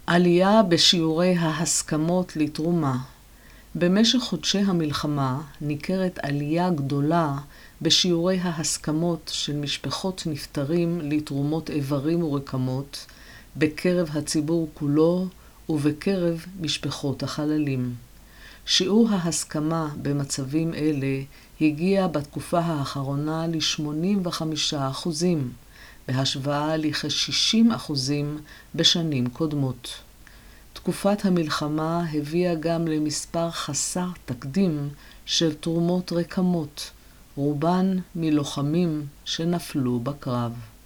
עלייה בשיעורי ההסכמות לתרומה. במשך חודשי המלחמה ניכרת עלייה גדולה בשיעורי ההסכמות של משפחות נפטרים לתרומות איברים ורקמות בקרב הציבור כולו ובקרב משפחות החללים. שיעור ההסכמה במצבים אלה הגיע בתקופה האחרונה ל-85%, בהשוואה לכ-60% בשנים קודמות. תקופת המלחמה הביאה גם למספר חסר תקדים של תרומות רקמות, רובן מלוחמים שנפלו בקרב.